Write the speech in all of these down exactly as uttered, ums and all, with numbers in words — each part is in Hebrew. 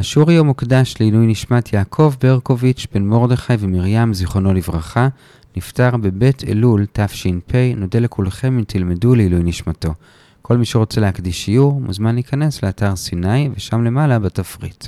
השיעור היום מוקדש לעילוי נשמת יעקב ברקוביץ' בן מרדכי ומרים זיכרונו לברכה, נפטר בבית אלול תש"פ. נודה לכולכם אם תלמדו לעילוי נשמתו. כל מי שרוצה להקדיש שיעור מוזמן להיכנס לאתר סיני ושם למעלה בתפריט.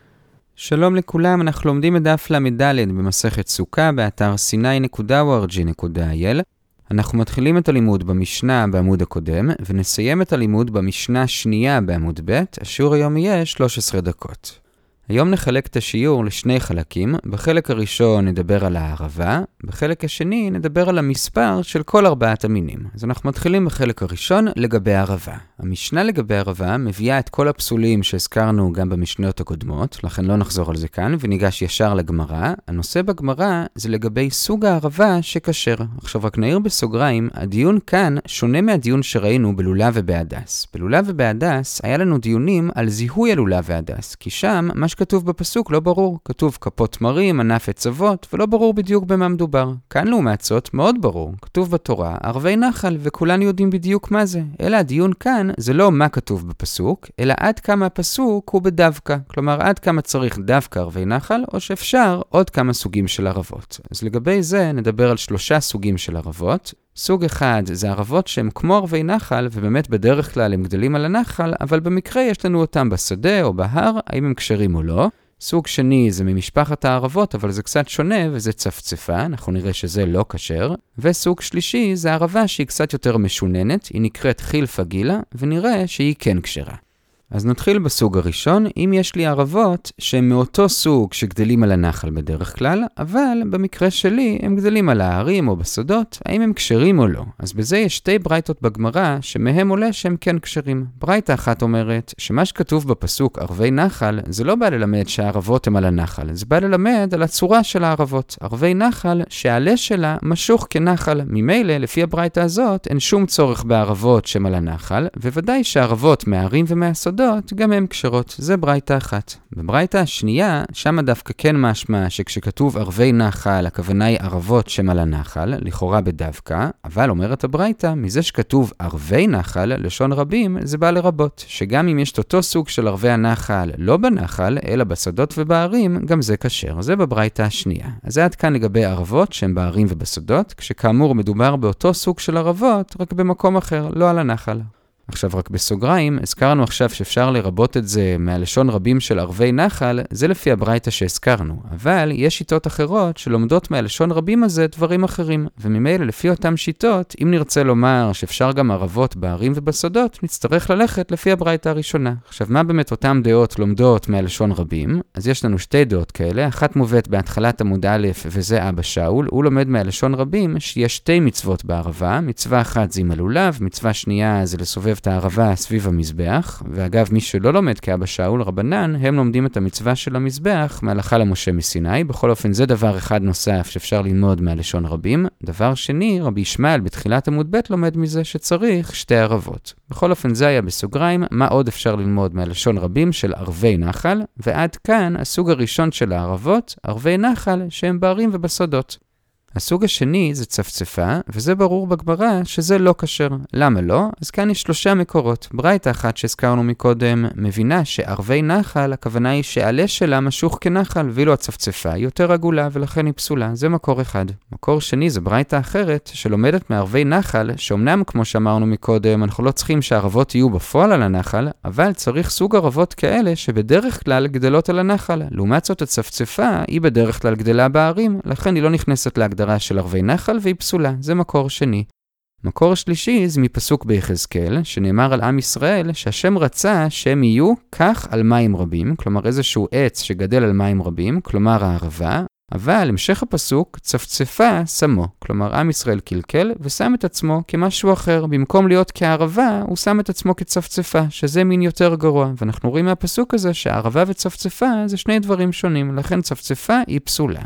שלום לכולם, אנחנו לומדים את דף למד במסכת סוכה באתר סיני נקודה או אר ג'י נקודה איי אל. אנחנו מתחילים את הלימוד במשנה בעמוד הקודם ונסיים את הלימוד במשנה השנייה בעמוד ב'. השיעור היום יהיה שלוש עשרה דקות. היום נחלק את השיעור לשני חלקים. בחלק הראשון נדבר על הערבה, בחלק השני נדבר על המספר של כל ארבעת המינים. אז אנחנו מתחילים בחלק הראשון לגבי הערבה. המשנה לגבי הערבה מביאה את כל הפסולים שהזכרנו גם במשניות הקודמות, לכן לא נחזור על זה כאן וניגש ישר לגמרא. הנושא בגמרא זה לגבי סוג הערבה שכשר. עכשיו רק נעיר בסוגריים, הדיון כאן שונה מהדיון שראינו בלולה ובהדס. בלולה ובהדס היה לנו דיונים על זיהוי הלולה והדס, כי שם מה שכתוב בפסוק לא ברור. כתוב כפות תמרים, ענף עצבות, ולא ברור בדיוק במה מדובר. כאן לעומת זאת מאוד ברור. כתוב בתורה ערבי נחל, וכולנו יודעים בדיוק מה זה. אלא הדיון כאן זה לא מה כתוב בפסוק, אלא עד כמה הפסוק הוא בדווקא. כלומר, עד כמה צריך דווקא ערבי נחל, או שאפשר עוד כמה סוגים של ערבות. אז לגבי זה נדבר על שלושה סוגים של ערבות. סוג אחד זה ערבות שהם כמו ערבי נחל, ובאמת בדרך כלל הם גדלים על הנחל, אבל במקרה יש לנו אותם בשדה או בהר, האם הם כשרים או לא. סוג שני זה ממשפחת הערבות, אבל זה קצת שונה וזה צפצפה, אנחנו נראה שזה לא כשר. וסוג שלישי זה ערבה שהיא קצת יותר משוננת, היא נקראת חילפה גילה, ונראה שהיא כן כשרה. אז נתחיל בסוג הראשון. אם יש לי ערבות שהן מאותו סוג שגדלים על הנחל בדרך כלל, אבל במקרה שלי הם גדלים על ההרים או בסודות, האם הם כשרים או לא? אז בזה יש שתי ברייתות בגמרא שמהם עולה שהם כן כשרים. ברייתה אחת אומרת שמה שכתוב בפסוק ערבי נחל זה לא בא ללמד שהערבות הם על הנחל, זה בא ללמד על הצורה של הערבות. ערבי נחל שהעלה שלה משוך כנחל. ממילא לפי הברייתה הזאת אין שום צורך בערבות שהם על הנחל, וודאי שהערבות מההרים ומהסודות גם הם כשרות. זה ברייתה אחת. בברייתה השנייה, שם דווקא כן משמע שכשכתוב ערבי נחל, הכוונה היא ערבות שם על הנחל, לכאורה בדווקא, אבל אומרת הברייתה, מזה שכתוב ערבי נחל, לשון רבים, זה בא לרבות, שגם אם יש את אותו סוג של ערבי הנחל, לא בנחל, אלא בשדות ובערים, גם זה כשר. זה בברייתה השנייה. אז זה עד כאן לגבי ערבות שהם בערים ובשדות, כשכאמור מדובר באותו סוג של ערבות, רק במקום אחר, לא על הנחל. עכשיו רק בסוגריים, הזכרנו עכשיו שאפשר לרבות את זה מהלשון רבים של ערבי נחל, זה לפי הברייתא שהזכרנו, אבל יש שיטות אחרות שלומדות מהלשון רבים הזה דברים אחרים, וממילא לפי אותם שיטות, אם נרצה לומר שאפשר גם ערבות בערים ובסודות, נצטרך ללכת לפי הברייתא הראשונה. עכשיו מה באמת אותם דעות לומדות מהלשון רבים? אז יש לנו שתי דעות כאלה, אחת מובאת בהתחלת עמוד א' וזה אבא שאול, הוא לומד מהלשון רבים שיש שתי מצוות בערבה, מצווה אחת זה עם הלולב, מצווה שנייה זה לסובב את הערבה סביב המזבח, ואגב מי שלא לומד כאבא שאול רבנן, הם לומדים את המצווה של המזבח מהלכה למשה מסיני. בכל אופן זה דבר אחד נוסף שאפשר ללמוד מהלשון רבים. דבר שני, רבי ישמעאל בתחילת עמוד ב' לומד מזה שצריך שתי ערבות. בכל אופן זה היה בסוגריים, מה עוד אפשר ללמוד מהלשון רבים של ערבי נחל, ועד כאן הסוג הראשון של הערבות, ערבי נחל שהם בערים ובסודות. הסוג השני זה צפצפה, וזה ברור בגמרא שזה לא כשר. למה לא? אז כאן יש שלושה מקורות. ברייתא אחת שהזכרנו מקודם מבינה שערבי נחל, הכוונה היא שהעלה שלה משוך כנחל, ואילו הצפצפה היא יותר עגולה ולכן היא פסולה. זה מקור אחד. מקור שני זה ברייתא אחרת שלומדת מערבי נחל, שאומנם כמו שאמרנו מקודם, אנחנו לא צריכים שהערבות יהיו בפועל על הנחל, אבל צריך סוג ערבות כאלה שבדרך כלל גדלות על הנחל. לעומת זאת הצפצפה היא בדרך כלל גדלה בערים, לכן היא לא נכנסת להגדרה של ערבי נחל והיא פסולה. זה מקור שני. מקור שלישי זה מפסוק ביחזקאל, שנאמר על עם ישראל שהשם רצה שהם יהיו כך על מים רבים, כלומר איזשהו עץ שגדל על מים רבים, כלומר הערבה, אבל המשך הפסוק צפצפה שמו, כלומר עם ישראל קלקל ושם את עצמו כמשהו אחר, במקום להיות כערבה הוא שם את עצמו כצפצפה, שזה מין יותר גרוע, ואנחנו רואים מהפסוק הזה שהערבה וצפצפה זה שני דברים שונים, לכן צפצפה היא פסולה.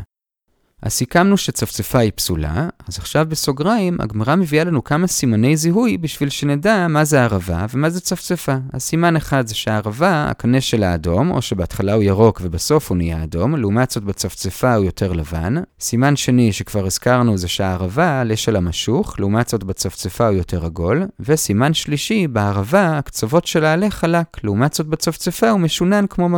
אז סיכמנו שצפצפה היא פסולה, אז עכשיו בסוגריים הגמרא מביאה לנו כמה סימני זיהוי בשביל שנדע מה זה ערבה ומה זה צפצפה. הסימן אחד זה שהערבה, הקנה שלה אדום, או שבהתחלה הוא ירוק ובסוף הוא נהיה אדום, לעומת זאת בצפצפה הוא יותר לבן. סימן שני שכבר הזכרנו זה שהערבה, עלה שלה משוך, לעומת זאת בצפצפה הוא יותר עגול. וסימן שלישי, בערבה הקצוות שלה עלה חלק, לעומת זאת בצפצפה הוא משונן כמו מגל.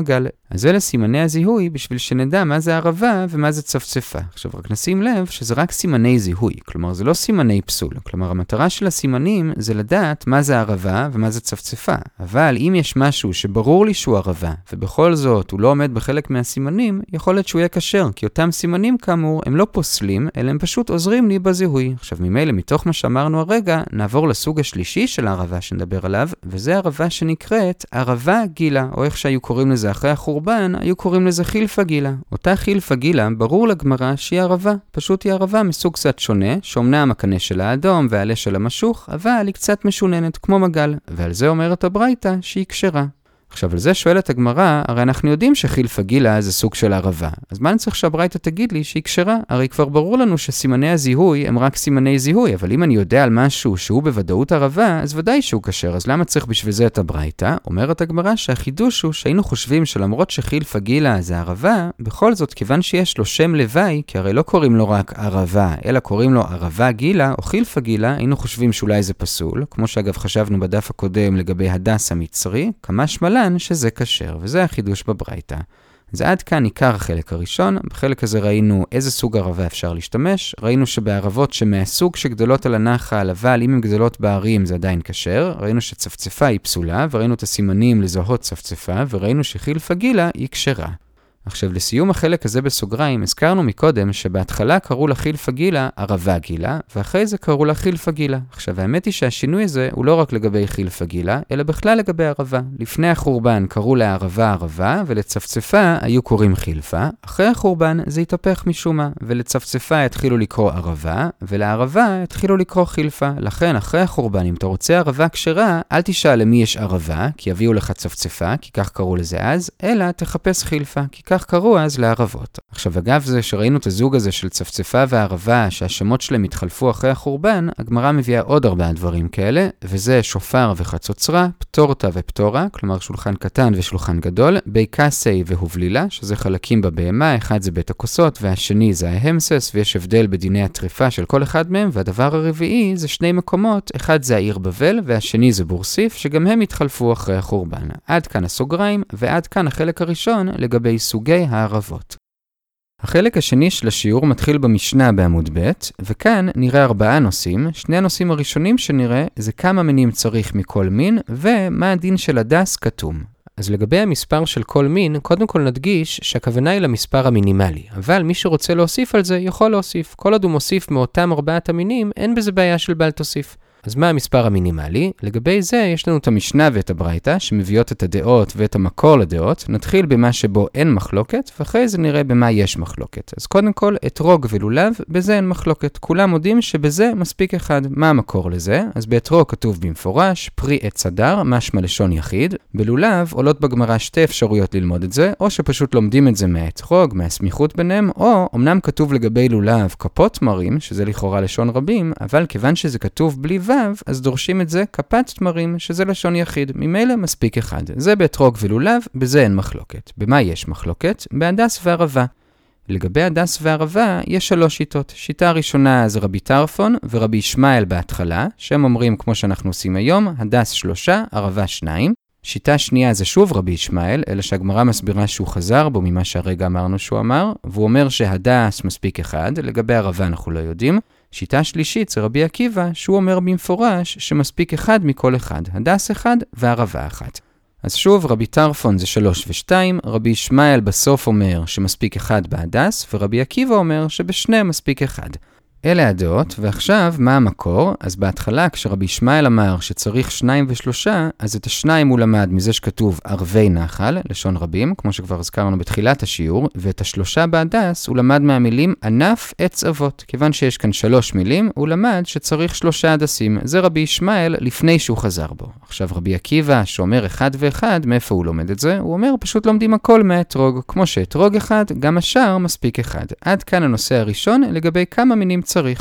אז אלה סימני הזיהוי בשביל שנדע מה זה ערבה ומה זה צפצפה. עכשיו רק נשים לב שזה רק סימני זיהוי, כלומר זה לא סימני פסול. כלומר המטרה של הסימנים זה לדעת מה זה ערבה ומה זה צפצפה. אבל אם יש משהו שברור לי שהוא ערבה, ובכל זאת הוא לא עומד בחלק מהסימנים, יכול להיות שהוא יהיה כשר, כי אותם סימנים כאמור הם לא פוסלים, אלא הם פשוט עוזרים לי בזיהוי. עכשיו ממילא מתוך מה שאמרנו הרגע, נעבור לסוג השלישי של הערבה שנדבר עליו, וזה ערבה שנקראת ערבה גילה, או איך שהיו קוראים לזה אחרי החורבן, היו קוראים לזה חילפה גילה. אותה חילפה גילה, ברור לגמרא שהיא ערבה, פשוט היא ערבה מסוג קצת שונה, שאומנם הקנה של האדום והעלה של המשוך, אבל היא קצת משוננת כמו מגל, ועל זה אומרת הברייתא שהיא כשרה. עכשיו, על זה שואלת הגמרא, הרי אנחנו יודעים שחילפה גילה זה סוג של ערבה. אז מה אני צריך שהברייתא תגיד לי שהיא כשרה? הרי כבר ברור לנו שסימני הזיהוי הם רק סימני זיהוי, אבל אם אני יודע על משהו שהוא בוודאות ערבה, אז ודאי שהוא כשר. אז למה צריך בשביל זה את הברייתא? אומרת הגמרא שהחידוש הוא שהיינו חושבים שלמרות שחילפה גילה זה ערבה, בכל זאת, כיוון שיש לו שם לוואי, כי הרי לא קוראים לו רק ערבה, אלא קוראים לו ערבה גילה או חילפה גילה, היינו חושבים שאולי זה פסול, כמו שאגב חשבנו בדף הקודם לגבי הדס המצרי, כמה שמלה שזה כשר, וזה החידוש בברייתא. אז עד כאן עיקר החלק הראשון. בחלק הזה ראינו איזה סוג ערבה אפשר להשתמש. ראינו שבערבות שמהסוג שגדלות על הנחל, אבל אם הן גדלות בערים זה עדיין כשר. ראינו שצפצפה היא פסולה, וראינו את הסימנים לזהות צפצפה, וראינו שחילפה גילה היא כשרה. עכשיו לסיום החלק הזה בסוגריים, הזכרנו מקודם שבהתחלה קראו לחילפה גילה ערבה גילה, ואחרי זה קראו לחילפה גילה. עכשיו האמת היא שהשינוי הזה הוא לא רק לגבי חילפה גילה, אלא בכלל לגבי ערבה. לפני החורבן קראו לערבה ערבה, ולצפצפה היו קוראים חילפה. אחרי החורבן זה התהפך משום מה, ולצפצפה התחילו לקרוא ערבה, ולערבה התחילו לקרוא חילפה. לכן אחרי החורבן, אם אתה רוצה ערבה כשרה, אל תשאל למי יש ערבה, כי יביאו לך צפצפה, כי כך קראו לזה אז, אלא תחפש חילפה, כי כך קראו אז לערבות. עכשיו אגב זה שראינו את הזוג הזה של צפצפה וערבה שהשמות שלהם התחלפו אחרי החורבן, הגמרא מביאה עוד ארבעה דברים כאלה, וזה שופר וחצוצרה, פטורתה ופטורה, כלומר שולחן קטן ושולחן גדול, בי קסי והובלילה, שזה חלקים בבהמה, אחד זה בית הכוסות והשני זה ההמסס, ויש הבדל בדיני הטריפה של כל אחד מהם, והדבר הרביעי זה שני מקומות, אחד זה העיר בבל והשני זה בורסיף, שגם הם התחלפו אחרי החורבן. עד כאן הסוגריים, ועד כאן החלק הראשון לגבי סוגי הערבות. החלק השני של השיעור מתחיל במשנה בעמוד ב', וכאן נראה ארבעה נושאים. שני הנושאים הראשונים שנראה זה כמה מינים צריך מכל מין, ומה הדין של הדס כתום. אז לגבי המספר של כל מין, קודם כל נדגיש שהכוונה היא למספר המינימלי, אבל מי שרוצה להוסיף על זה יכול להוסיף. כל עוד הוא מוסיף מאותם ארבעת המינים, אין בזה בעיה של בל תוסיף. אז מה המספר המינימלי? לגבי זה יש לנו את המשנה ואת הברייתא שמביאות את הדעות ואת המקור לדעות. נתחיל במה שבו אין מחלוקת, ואחרי זה נראה במה יש מחלוקת. אז קודם כל, אתרוג ולולב, בזה אין מחלוקת. כולם מודים שבזה מספיק אחד. מה המקור לזה? אז באתרוג כתוב במפורש, פרי עץ הדר, משמע לשון יחיד. בלולב עולות בגמרא שתי אפשרויות ללמוד את זה, או שפשוט לומדים את זה מהאתרוג, מהסמיכות ביניהם, או אמנם כתוב לגבי לולב כפות תמרים, שזה לכאורה לשון רבים, אבל כיוון שזה כתוב בלי ו', אז דורשים את זה כפת תמרים, שזה לשון יחיד. ממילא מספיק אחד. זה באתרוג ולולב, בזה אין מחלוקת. במה יש מחלוקת? בהדס וערבה. לגבי הדס וערבה יש שלוש שיטות. שיטה הראשונה זה רבי טרפון ורבי ישמעאל בהתחלה, שהם אומרים כמו שאנחנו עושים היום, הדס שלושה, ערבה שניים. שיטה שנייה זה שוב רבי ישמעאל, אלא שהגמרא מסבירה שהוא חזר בו ממה שהרגע אמרנו שהוא אמר, והוא אומר שהדס מספיק אחד, לגבי ערבה אנחנו לא יודעים. שיטה שלישית זה רבי עקיבא, שהוא אומר במפורש שמספיק אחד מכל אחד, הדס אחד וערבה אחת. אז שוב, רבי טרפון זה שלוש ושתיים, רבי ישמעאל בסוף אומר שמספיק אחד בהדס, ורבי עקיבא אומר שבשני מספיק אחד. אלה הדעות, ועכשיו מה המקור? אז בהתחלה כשרבי ישמעאל אמר שצריך שניים ושלושה, אז את השניים הוא למד מזה שכתוב ערבי נחל, לשון רבים, כמו שכבר הזכרנו בתחילת השיעור, ואת השלושה בהדס הוא למד מהמילים ענף עץ אבות. כיוון שיש כאן שלוש מילים, הוא למד שצריך שלושה הדסים. זה רבי ישמעאל לפני שהוא חזר בו. עכשיו רבי עקיבא שאומר אחד ואחד, מאיפה הוא לומד את זה? הוא אומר פשוט לומדים הכל מהאתרוג. כמו שאתרוג אחד, גם השאר מספיק אחד. עד כאן הנושא הראשון לגבי כמה מינים צריך.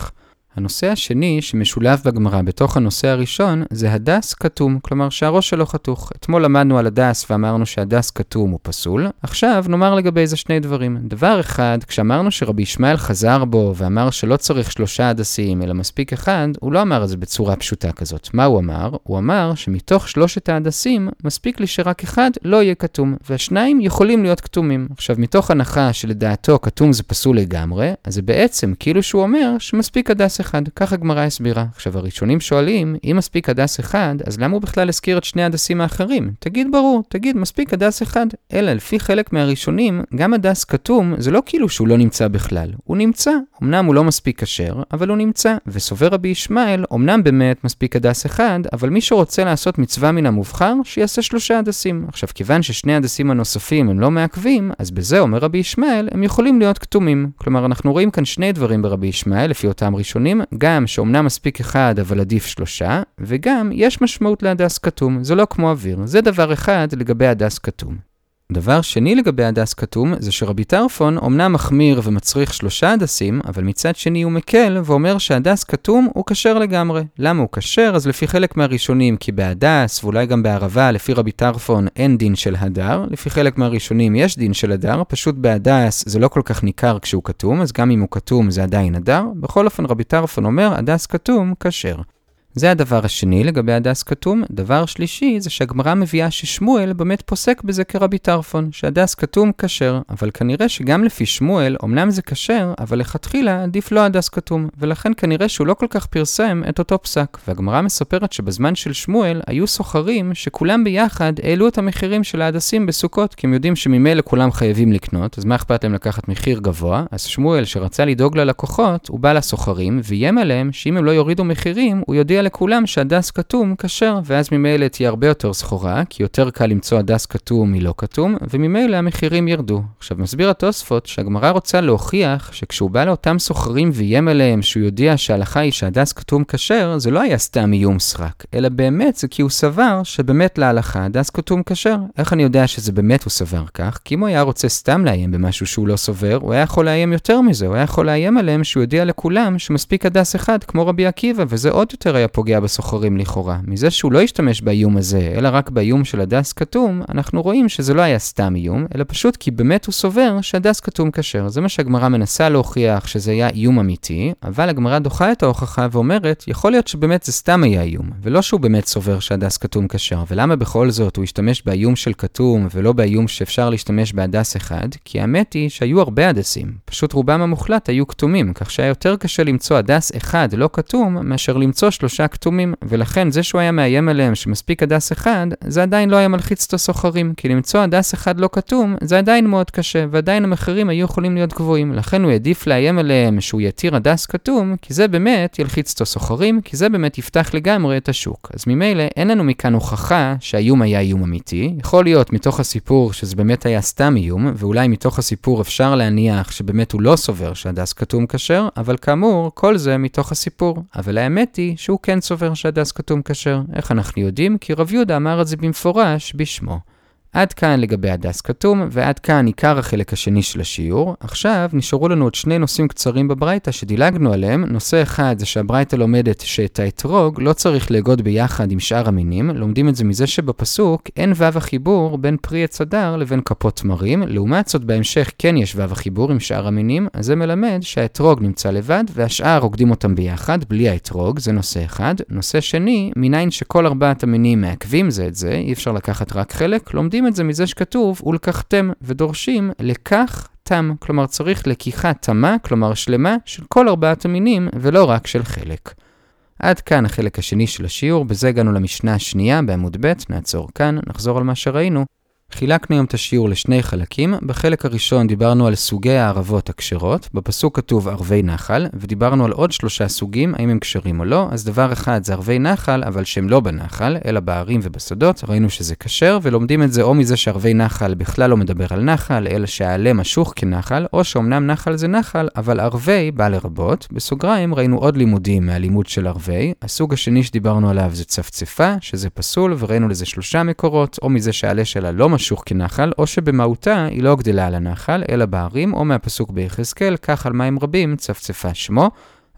הנושא השני שמשולב בגמרא בתוך הנושא הראשון זה הדס כתום, כלומר שהראש שלו חתוך. אתמול למדנו על הדס ואמרנו שהדס כתום הוא פסול. עכשיו נאמר לגבי זה שני דברים. דבר אחד, כשאמרנו שרבי ישמעאל חזר בו ואמר שלא צריך שלושה הדסים אלא מספיק אחד, הוא לא אמר את זה בצורה פשוטה כזאת. מה הוא אמר? הוא אמר שמתוך שלושת ההדסים מספיק לי שרק אחד לא יהיה כתום, והשניים יכולים להיות כתומים. עכשיו מתוך הנחה שלדעתו כתום זה פסול לגמרי, אז זה בעצם כאילו שהוא אומר שמספיק הדס אחד. ככה גמרא הסבירה. עכשיו הראשונים שואלים, אם מספיק הדס אחד, אז למה הוא בכלל הזכיר את שני הדסים האחרים? תגיד ברור, תגיד מספיק הדס אחד. אלא לפי חלק מהראשונים, גם הדס כתום זה לא כאילו שהוא לא נמצא בכלל. הוא נמצא. אמנם הוא לא מספיק כשר, אבל הוא נמצא. וסובר רבי ישמעאל, אמנם באמת מספיק הדס אחד, אבל מי שרוצה לעשות מצווה מן המובחר, שיעשה שלושה הדסים. עכשיו כיוון ששני הדסים הנוספים הם לא מעכבים, אז בזה אומר רבי ישמעאל, הם יכולים להיות כתומים. כלומר אנחנו רואים כאן שני דברים ברבי ישמעאל לפי אותם ראשונים, גם שאומנם מספיק אחד אבל עדיף שלושה, וגם יש משמעות להדס כתום, זה לא כמו אוויר. זה דבר אחד לגבי הדס כתום. דבר שני לגבי הדס כתום זה שרבי טרפון אומנם מחמיר ומצריך שלושה הדסים, אבל מצד שני הוא מקל ואומר שהדס כתום הוא כשר לגמרי. למה הוא כשר? אז לפי חלק מהראשונים כי בהדס ואולי גם בערבה לפי רבי טרפון אין דין של הדר, לפי חלק מהראשונים יש דין של הדר, פשוט בהדס זה לא כל כך ניכר כשהוא כתום, אז גם אם הוא כתום זה עדיין הדר. בכל אופן רבי טרפון אומר הדס כתום כשר. זה הדבר השני לגבי הדס כתום. דבר שלישי זה שהגמרא מביאה ששמואל באמת פוסק בזה כרבי טרפון, שהדס כתום כשר, אבל כנראה שגם לפי שמואל, אמנם זה כשר, אבל לכתחילה עדיף לא הדס כתום, ולכן כנראה שהוא לא כל כך פרסם את אותו פסק. והגמרא מספרת שבזמן של שמואל היו סוחרים שכולם ביחד העלו את המחירים של ההדסים בסוכות, כי הם יודעים שממילא כולם חייבים לקנות, אז מה אכפת להם לקחת מחיר גבוה? אז שמואל שרצה לדאוג ללקוחות, הוא בא לסוחרים ואיים עליהם שאם הם לא יורידו מחירים, הוא יודיע לכולם שהדס כתום כשר, ואז ממילא תהיה הרבה יותר סחורה, כי יותר קל למצוא הדס כתום מלא כתום, וממילא המחירים ירדו. עכשיו מסביר התוספות שהגמרא רוצה להוכיח שכשהוא בא לאותם סוחרים ואיים עליהם שהוא יודיע שההלכה היא שהדס כתום כשר, זה לא היה סתם איום סרק, אלא באמת זה כי הוא סבר שבאמת להלכה הדס כתום כשר. איך אני יודע שזה באמת הוא סבר כך? כי אם הוא היה רוצה סתם לאיים במשהו שהוא לא סובר, הוא היה יכול לאיים יותר מזה, הוא היה יכול לאיים עליהם שהוא יודיע לכולם שמספיק הדס אחד כמו רבי עקיבא, וזה עוד יותר היה פוגע בסוחרים לכאורה. מזה שהוא לא השתמש באיום הזה, אלא רק באיום של הדס כתום, אנחנו רואים שזה לא היה סתם איום, אלא פשוט כי באמת הוא סובר שהדס כתום כשר. זה מה שהגמרא מנסה להוכיח שזה היה איום אמיתי, אבל הגמרא דוחה את ההוכחה ואומרת, יכול להיות שבאמת זה סתם היה איום, ולא שהוא באמת סובר שהדס כתום כשר. ולמה בכל זאת הוא השתמש באיום של כתום ולא באיום שאפשר להשתמש בהדס אחד? כי האמת היא שהיו הרבה הדסים. פשוט רובם המוחלט היו כתומים, כך שהיה יותר קשה למצוא הדס אחד לא כתום מאשר למצוא שלושה כתומים, ולכן זה שהוא היה מאיים עליהם שמספיק הדס אחד, זה עדיין לא היה מלחיץ את הסוחרים, כי למצוא הדס אחד לא כתום, זה עדיין מאוד קשה, ועדיין המחירים היו יכולים להיות גבוהים. לכן הוא העדיף לאיים עליהם שהוא יתיר הדס כתום, כי זה באמת ילחיץ את הסוחרים, כי זה באמת יפתח לגמרי את השוק. אז ממילא אין לנו מכאן הוכחה שהאיום היה איום אמיתי. יכול להיות מתוך הסיפור שזה באמת היה סתם איום, ואולי מתוך הסיפור אפשר להניח שבאמת הוא לא סובר שהדס כתום כשר, אבל כאמור, כל זה מתוך הסיפור. אבל האמת היא שהוא כן סובר שהדס כתום כשר. איך אנחנו יודעים? כי רב יהודה אמר את זה במפורש בשמו. עד כאן לגבי הדס כתום, ועד כאן עיקר החלק השני של השיעור. עכשיו נשארו לנו עוד שני נושאים קצרים בברייתא שדילגנו עליהם. נושא אחד זה שהברייתא לומדת שאת האתרוג לא צריך לאגוד ביחד עם שאר המינים. לומדים את זה מזה שבפסוק אין וו החיבור בין פרי עץ הדר לבין כפות תמרים. לעומת זאת בהמשך כן יש וו החיבור עם שאר המינים, אז זה מלמד שהאתרוג נמצא לבד והשאר רוקדים אותם ביחד בלי האתרוג. זה נושא אחד. נושא שני, מניין שכל ארבעת המינים מעכבים זה את זה, אי אפשר לקחת רק חלק. לומדים את זה מזה שכתוב ולקחתם, ודורשים לקח תם, כלומר צריך לקיחה תמה, כלומר שלמה של כל ארבעת המינים ולא רק של חלק. עד כאן החלק השני של השיעור, בזה הגענו למשנה השנייה בעמוד ב', נעצור כאן, נחזור על מה שראינו. חילקנו היום את השיעור לשני חלקים. בחלק הראשון דיברנו על סוגי הערבות הכשרות. בפסוק כתוב ערבי נחל, ודיברנו על עוד שלושה סוגים, האם הם כשרים או לא. אז דבר אחד זה ערבי נחל, אבל שהם לא בנחל, אלא בערים ובשדות. ראינו שזה כשר, ולומדים את זה או מזה שערבי נחל בכלל לא מדבר על נחל, אלא שהעלה משוך כנחל, או שאומנם נחל זה נחל, אבל ערבי בא לרבות. בסוגריים ראינו עוד לימודים מהלימוד של ערבי. הסוג השני שדיברנו עליו זה צפצפה, שזה פסול, וראינו לזה שלושה מקורות, או מזה שהעלה שלה לא משוך כנחל, או שבמהותה היא לא גדלה על הנחל, אלא בערים, או מהפסוק ביחזקאל, כך על מים רבים צפצפה שמו.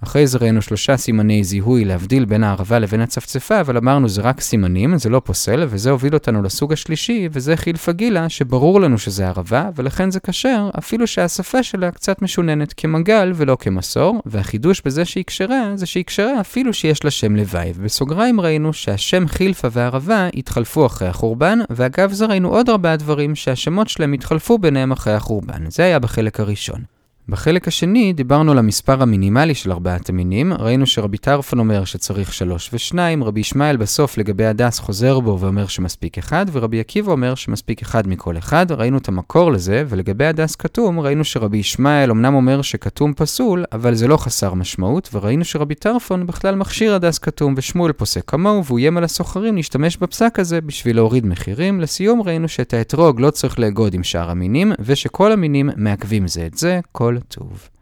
אחרי זה ראינו שלושה סימני זיהוי להבדיל בין הערבה לבין הצפצפה, אבל אמרנו זה רק סימנים, זה לא פוסל, וזה הוביל אותנו לסוג השלישי, וזה חילפה גילה, שברור לנו שזה ערבה, ולכן זה קשר, אפילו שהשפה שלה קצת משוננת כמגל ולא כמסור, והחידוש בזה שהיא קשרה, זה שהיא קשרה אפילו שיש לה שם לוואי. ובסוגריים ראינו שהשם חילפה והערבה התחלפו אחרי החורבן, ואגב זה ראינו עוד ארבעה דברים שהשמות שלהם התחלפו ביניהם אחרי החורבן. זה היה בחלק הראשון. בחלק השני דיברנו על המספר המינימלי של ארבעת המינים, ראינו שרבי טרפון אומר שצריך שלוש ושניים, רבי ישמעאל בסוף לגבי הדס חוזר בו ואומר שמספיק אחד, ורבי עקיבא אומר שמספיק אחד מכל אחד, ראינו את המקור לזה, ולגבי הדס כתום ראינו שרבי ישמעאל אמנם אומר שכתום פסול, אבל זה לא חסר משמעות, וראינו שרבי טרפון בכלל מכשיר הדס כתום ושמואל פוסק כמוהו, והוא יים על הסוחרים להשתמש בפסק הזה בשביל להוריד מחירים. לסיום ראינו שאת האתרוג לא צריך לאגוד עם שאר המינים, ושכל המינים מעכבים זה את זה. כל טוב.